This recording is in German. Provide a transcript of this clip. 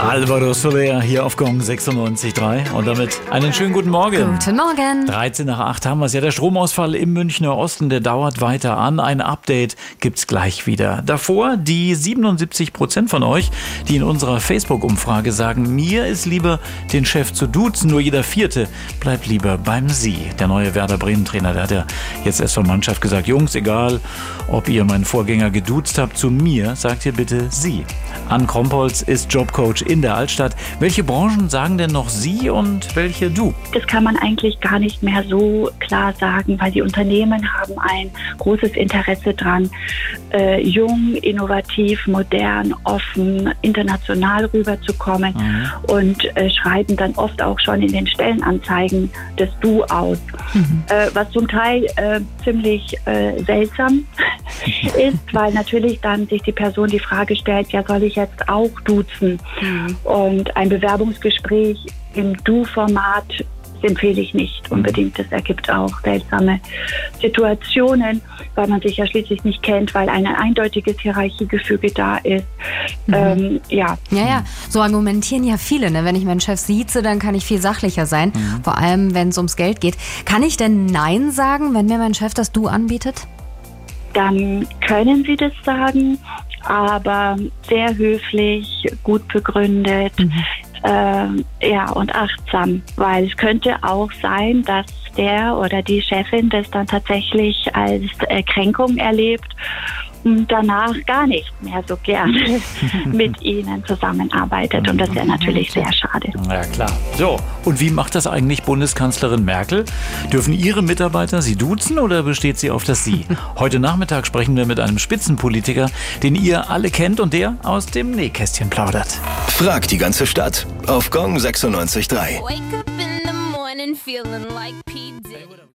Alvaro Soler hier auf Gong 96.3 und damit einen schönen guten Morgen. Guten Morgen. 13 nach 8 haben wir es ja. Der Stromausfall im Münchner Osten, der dauert weiter an. Ein Update gibt's gleich wieder. Davor die 77% von euch, die in unserer Facebook-Umfrage sagen, mir ist lieber, den Chef zu duzen. Nur jeder Vierte bleibt lieber beim Sie. Der neue Werder Bremen-Trainer, der hat ja jetzt erst zur Mannschaft gesagt, Jungs, egal, ob ihr meinen Vorgänger geduzt habt, zu mir sagt ihr bitte Sie. Ann Krompholz ist Jobcoach in der Altstadt. Welche Branchen sagen denn noch Sie und welche du? Das kann man eigentlich gar nicht mehr so klar sagen, weil die Unternehmen haben ein großes Interesse dran, jung, innovativ, modern, offen, international rüberzukommen und schreiben dann oft auch schon in den Stellenanzeigen das Du aus. Was zum Teil ziemlich seltsam ist, weil natürlich dann sich die Person die Frage stellt, ja, soll ich jetzt auch duzen? Und ein Bewerbungsgespräch im Du-Format empfehle ich nicht unbedingt. Das ergibt auch seltsame Situationen, weil man sich ja schließlich nicht kennt, weil ein eindeutiges Hierarchiegefüge da ist. Ja, so argumentieren ja viele. Ne? Wenn ich meinen Chef sieze, dann kann ich viel sachlicher sein. Vor allem, wenn es ums Geld geht. Kann ich denn Nein sagen, wenn mir mein Chef das Du anbietet? Dann können Sie das sagen, aber sehr höflich, gut begründet, und achtsam, weil es könnte auch sein, dass der oder die Chefin das dann tatsächlich als Kränkung erlebt und danach gar nicht mehr so gerne mit Ihnen zusammenarbeitet. Und das wäre natürlich sehr schade. Ja, klar. So, und wie macht das eigentlich Bundeskanzlerin Merkel? Dürfen Ihre Mitarbeiter Sie duzen oder besteht sie auf das Sie? Heute Nachmittag sprechen wir mit einem Spitzenpolitiker, den ihr alle kennt und der aus dem Nähkästchen plaudert. Fragt die ganze Stadt auf Gong 96.3. Wake up in the morning feeling like P. Diddy.